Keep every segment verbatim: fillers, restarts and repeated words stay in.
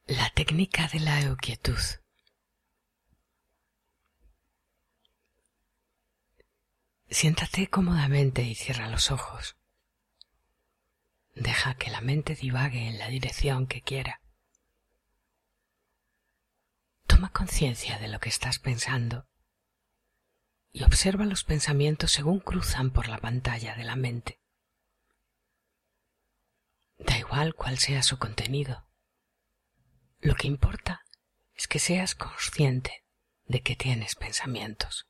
La técnica de la euquietud. Siéntate cómodamente y cierra los ojos. Deja que la mente divague en la dirección que quiera. Toma conciencia de lo que estás pensando y observa los pensamientos según cruzan por la pantalla de la mente. Da igual cuál sea su contenido. Lo que importa es que seas consciente de que tienes pensamientos.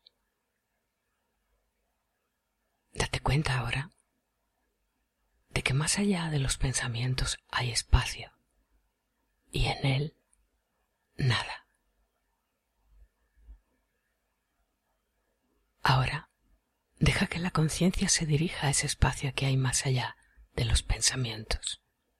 Date cuenta ahora de que más allá de los pensamientos hay espacio y en él nada. Ahora deja que la conciencia se dirija a ese espacio que hay más allá de los pensamientos.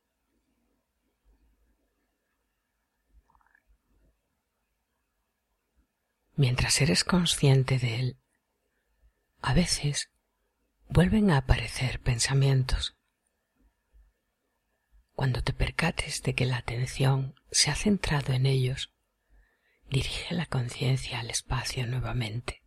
Mientras eres consciente de él, a veces vuelven a aparecer pensamientos. Cuando te percates de que la atención se ha centrado en ellos, dirige la conciencia al espacio nuevamente.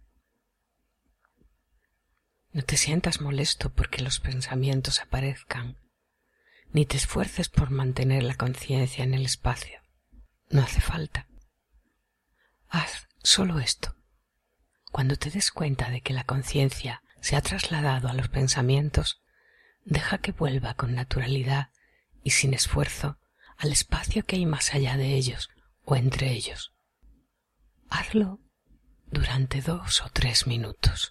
No te sientas molesto porque los pensamientos aparezcan, ni te esfuerces por mantener la conciencia en el espacio. No hace falta. Haz solo esto. Cuando te des cuenta de que la conciencia se ha trasladado a los pensamientos, deja que vuelva con naturalidad y sin esfuerzo al espacio que hay más allá de ellos o entre ellos. Hazlo durante dos o tres minutos.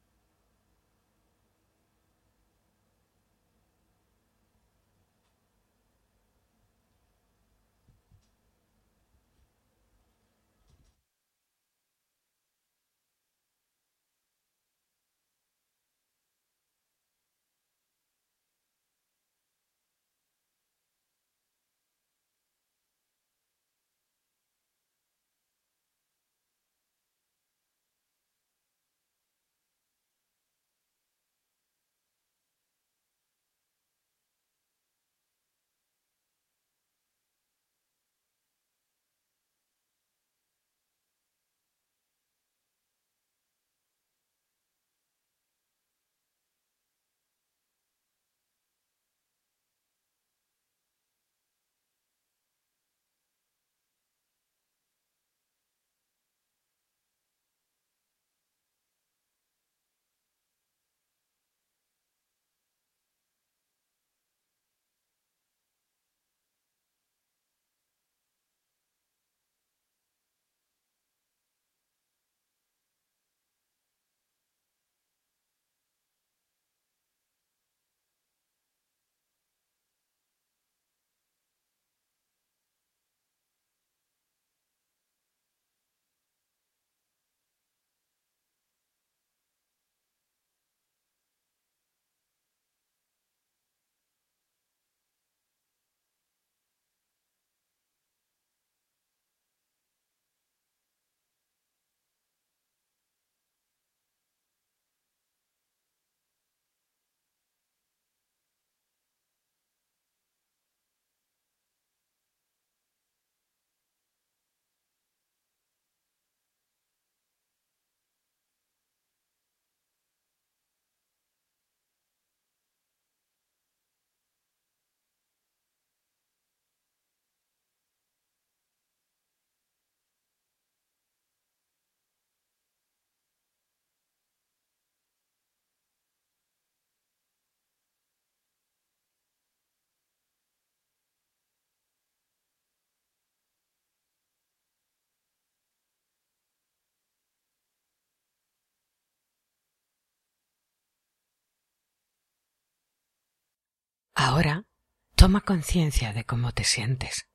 Ahora, toma conciencia de cómo te sientes.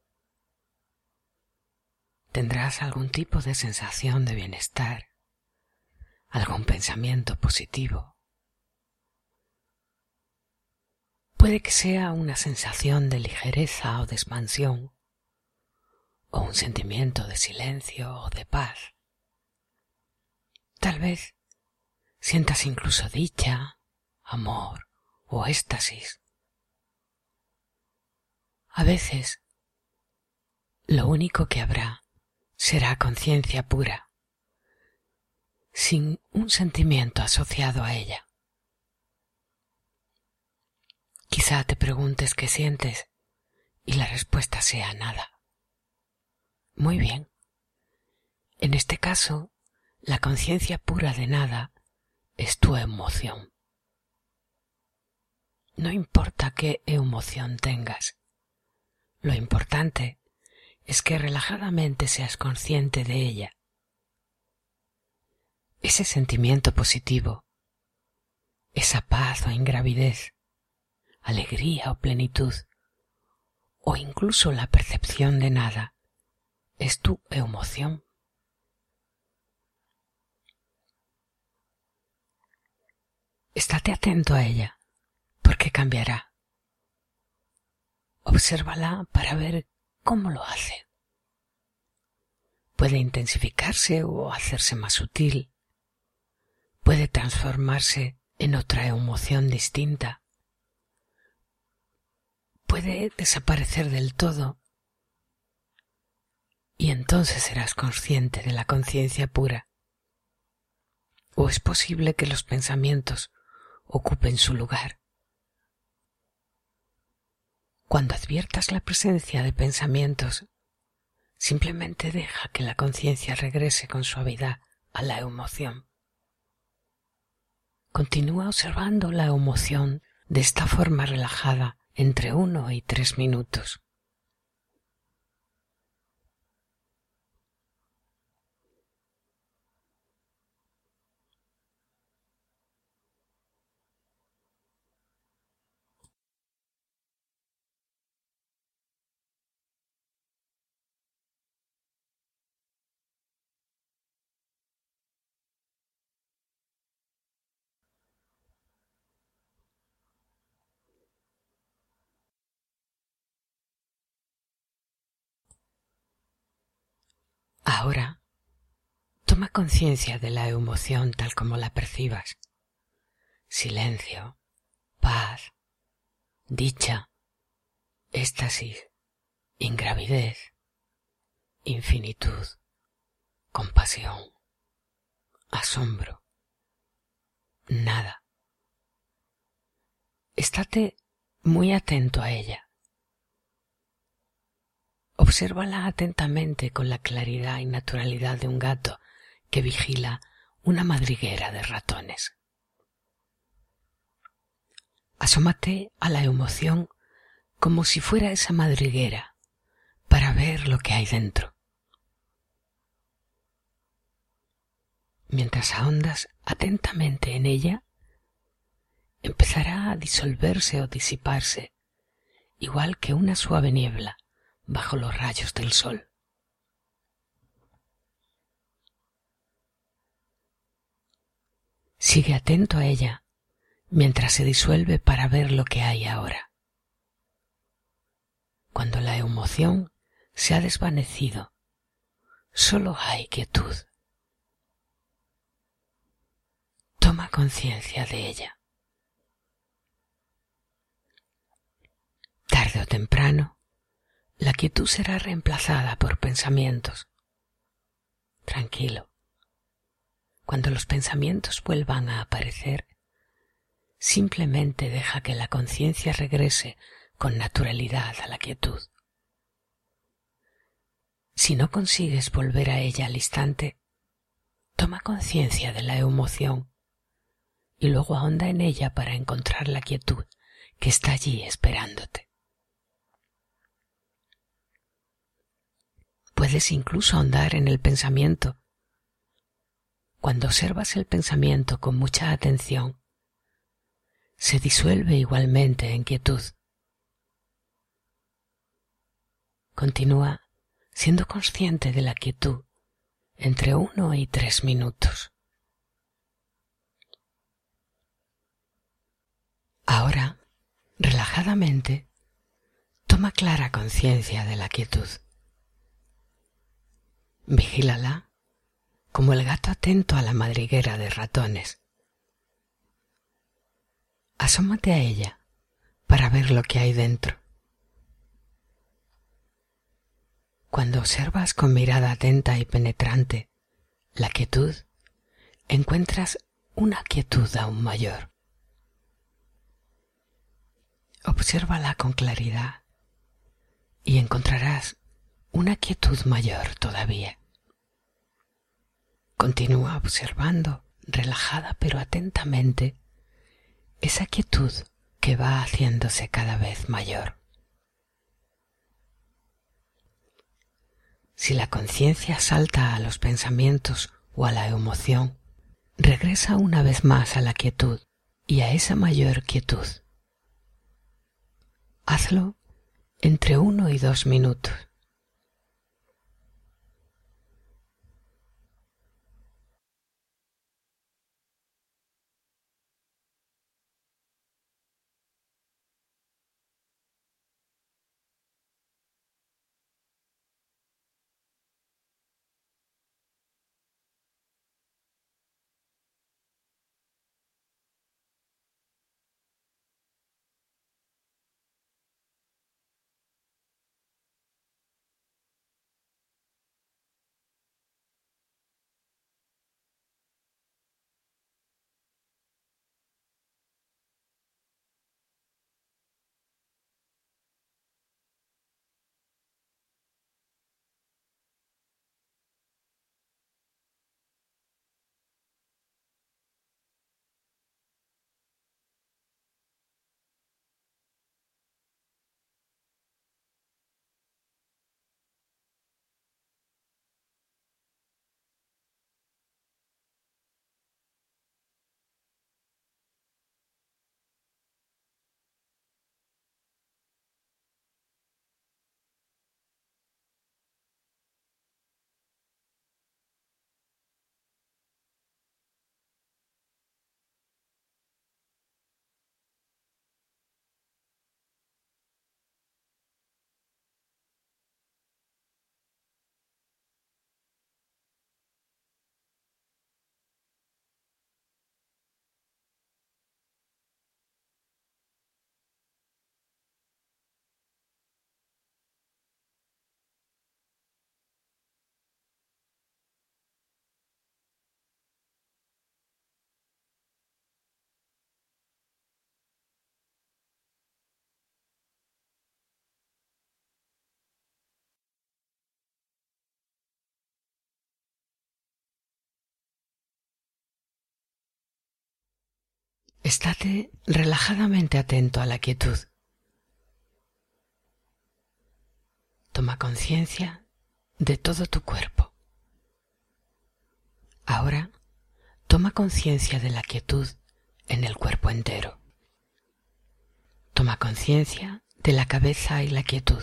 Tendrás algún tipo de sensación de bienestar, algún pensamiento positivo. Puede que sea una sensación de ligereza o de expansión, o un sentimiento de silencio o de paz. Tal vez sientas incluso dicha, amor o éxtasis. A veces, Lo único que habrá será conciencia pura, sin un sentimiento asociado a ella. Quizá te preguntes qué sientes y la respuesta sea nada. Muy bien. En este caso, la conciencia pura de nada es tu emoción. No importa qué emoción tengas. Lo importante es que relajadamente seas consciente de ella. Ese sentimiento positivo, esa paz o ingravidez, alegría o plenitud, o incluso la percepción de nada, es tu emoción. Estate atento a ella, porque cambiará. Obsérvala para ver cómo lo hace. Puede intensificarse o hacerse más sutil. Puede transformarse en otra emoción distinta. Puede desaparecer del todo. Y entonces serás consciente de la conciencia pura. O es posible que los pensamientos ocupen su lugar. Cuando adviertas la presencia de pensamientos, simplemente deja que la conciencia regrese con suavidad a la emoción. Continúa observando la emoción de esta forma relajada entre uno y tres minutos. Ahora, toma conciencia de la emoción tal como la percibas. Silencio, paz, dicha, éxtasis, ingravidez, infinitud, compasión, asombro, nada. Estate muy atento a ella. Obsérvala atentamente con la claridad y naturalidad de un gato que vigila una madriguera de ratones. Asómate a la emoción como si fuera esa madriguera para ver lo que hay dentro. Mientras ahondas atentamente en ella, empezará a disolverse o disiparse, igual que una suave niebla bajo los rayos del sol. Sigue atento a ella mientras se disuelve para ver lo que hay ahora. Cuando la emoción se ha desvanecido, solo hay quietud. Toma conciencia de ella. Tarde o temprano, la quietud será reemplazada por pensamientos. Tranquilo. Cuando los pensamientos vuelvan a aparecer, simplemente deja que la conciencia regrese con naturalidad a la quietud. Si no consigues volver a ella al instante, toma conciencia de la emoción y luego ahonda en ella para encontrar la quietud que está allí esperándote. Puedes incluso ahondar en el pensamiento. Cuando observas el pensamiento con mucha atención, se disuelve igualmente en quietud. Continúa siendo consciente de la quietud entre uno y tres minutos. Ahora, relajadamente, toma clara conciencia de la quietud. Vigílala como el gato atento a la madriguera de ratones. Asómate a ella para ver lo que hay dentro. Cuando observas con mirada atenta y penetrante la quietud, encuentras una quietud aún mayor. Obsérvala con claridad y encontrarás una quietud mayor todavía. Continúa observando, relajada pero atentamente, esa quietud que va haciéndose cada vez mayor. Si la conciencia salta a los pensamientos o a la emoción, regresa una vez más a la quietud y a esa mayor quietud. Hazlo entre uno y dos minutos. Estate relajadamente atento a la quietud. Toma conciencia de todo tu cuerpo. Ahora, toma conciencia de la quietud en el cuerpo entero. Toma conciencia de la cabeza y la quietud,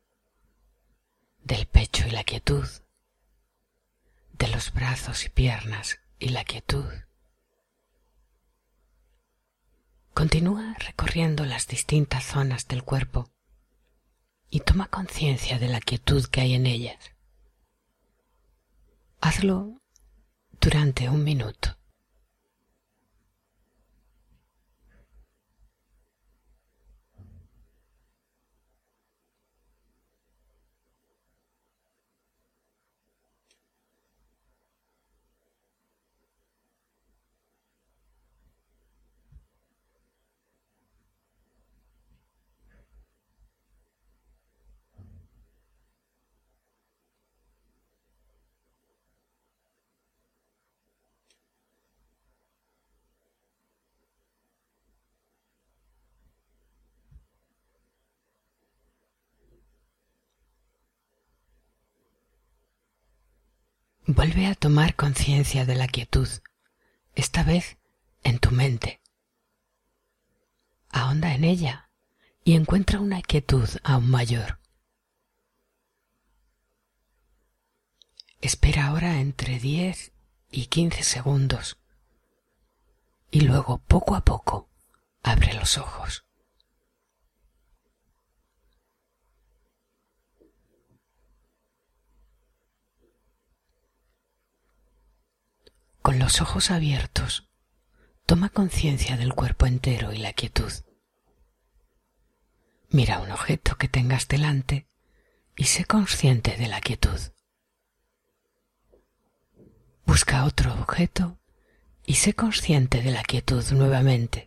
del pecho y la quietud, de los brazos y piernas y la quietud. Continúa recorriendo las distintas zonas del cuerpo y toma conciencia de la quietud que hay en ellas. Hazlo durante un minuto. Vuelve a tomar conciencia de la quietud, esta vez en tu mente. Ahonda en ella y encuentra una quietud aún mayor. Espera ahora entre diez y quince segundos y luego poco a poco abre los ojos. Con los ojos abiertos, toma conciencia del cuerpo entero y la quietud. Mira un objeto que tengas delante y sé consciente de la quietud. Busca otro objeto y sé consciente de la quietud nuevamente.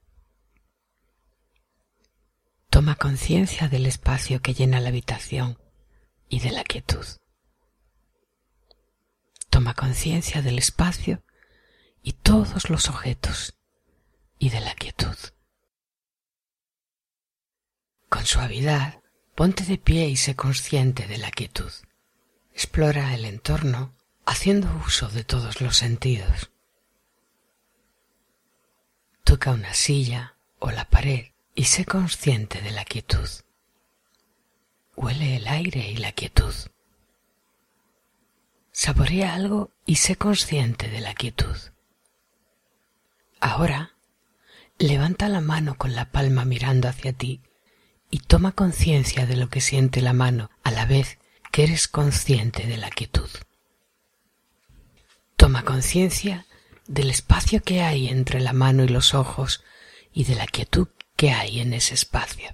Toma conciencia del espacio que llena la habitación y de la quietud. Toma conciencia del espacio y todos los objetos y de la quietud. Con suavidad, ponte de pie y sé consciente de la quietud. Explora el entorno haciendo uso de todos los sentidos. Toca una silla o la pared y sé consciente de la quietud. Huele el aire y la quietud. Saborea algo y sé consciente de la quietud. Ahora, levanta la mano con la palma mirando hacia ti y toma conciencia de lo que siente la mano a la vez que eres consciente de la quietud. Toma conciencia del espacio que hay entre la mano y los ojos y de la quietud que hay en ese espacio.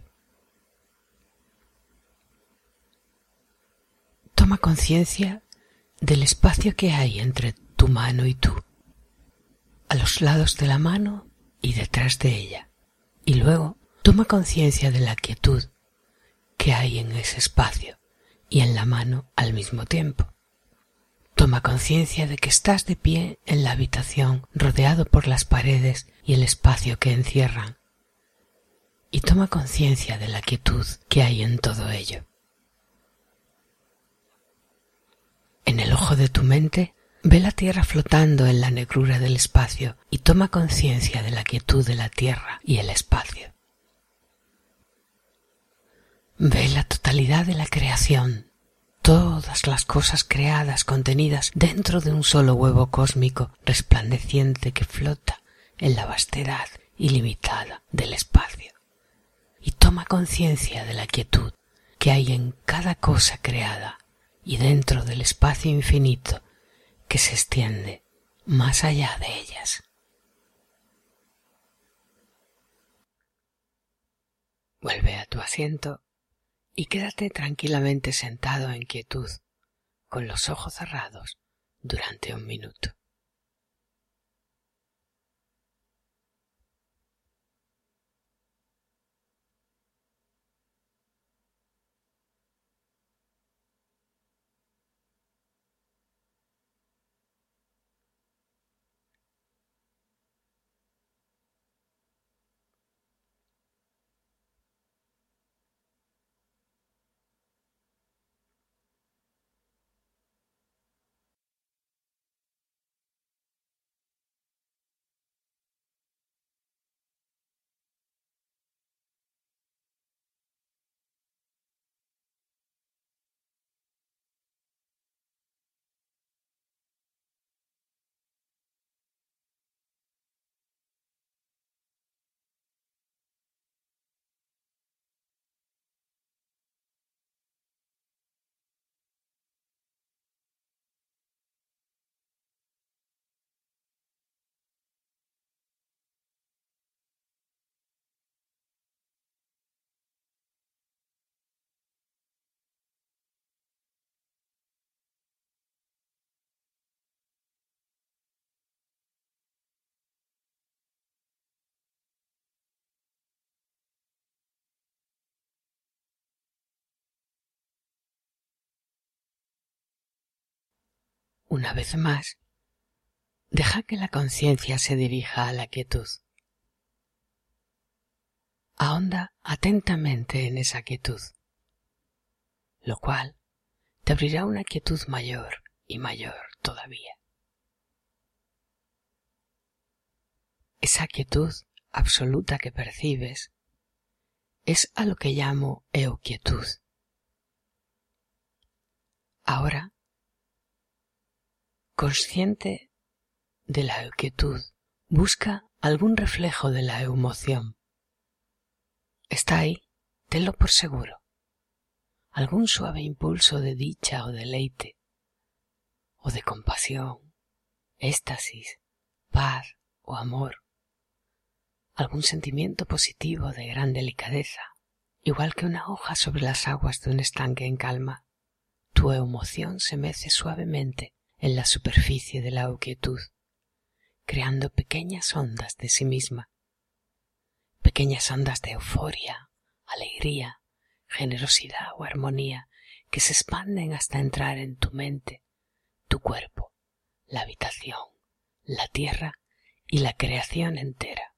Toma conciencia del espacio que hay entre tu mano y tú, a los lados de la mano y detrás de ella, y luego toma conciencia de la quietud que hay en ese espacio y en la mano al mismo tiempo. Toma conciencia de que estás de pie en la habitación rodeado por las paredes y el espacio que encierran, y toma conciencia de la quietud que hay en todo ello. En el ojo de tu mente, ve la tierra flotando en la negrura del espacio y toma conciencia de la quietud de la tierra y el espacio. Ve la totalidad de la creación, todas las cosas creadas contenidas dentro de un solo huevo cósmico resplandeciente que flota en la vastedad ilimitada del espacio. Y toma conciencia de la quietud que hay en cada cosa creada y dentro del espacio infinito que se extiende más allá de ellas. Vuelve a tu asiento y quédate tranquilamente sentado en quietud, con los ojos cerrados durante un minuto. Una vez más, deja que la conciencia se dirija a la quietud. Ahonda atentamente en esa quietud, lo cual te abrirá una quietud mayor y mayor todavía. Esa quietud absoluta que percibes es a lo que llamo euquietud. Ahora, consciente de la euquietud, busca algún reflejo de la emoción. Está ahí, tenlo por seguro. Algún suave impulso de dicha o deleite, o de compasión, éxtasis, paz o amor. Algún sentimiento positivo de gran delicadeza Igual que una hoja sobre las aguas de un estanque en calma, tu emoción se mece suavemente en la superficie de la quietud, creando pequeñas ondas de sí misma, pequeñas ondas de euforia, alegría, generosidad o armonía que se expanden hasta entrar en tu mente, tu cuerpo, la habitación, la tierra y la creación entera.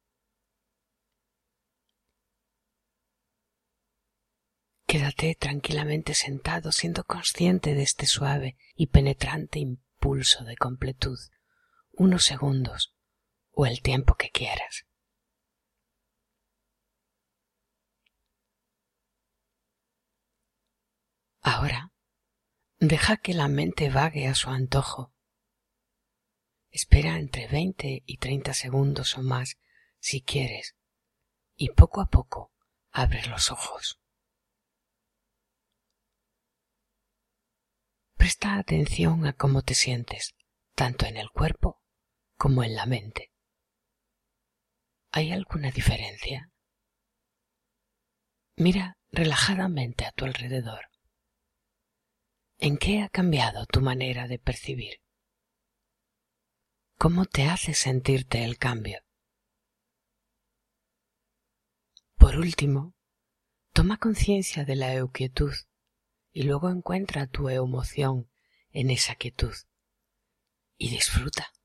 Quédate tranquilamente sentado siendo consciente de este suave y penetrante impulso de completud, unos segundos o el tiempo que quieras. Ahora, deja que la mente vague a su antojo. Espera entre veinte y treinta segundos o más si quieres y poco a poco abre los ojos. Presta atención a cómo te sientes, tanto en el cuerpo como en la mente. ¿Hay alguna diferencia? Mira relajadamente a tu alrededor. ¿En qué ha cambiado tu manera de percibir? ¿Cómo te hace sentirte el cambio? Por último, toma conciencia de la quietud y luego encuentra tu emoción en esa quietud y disfruta.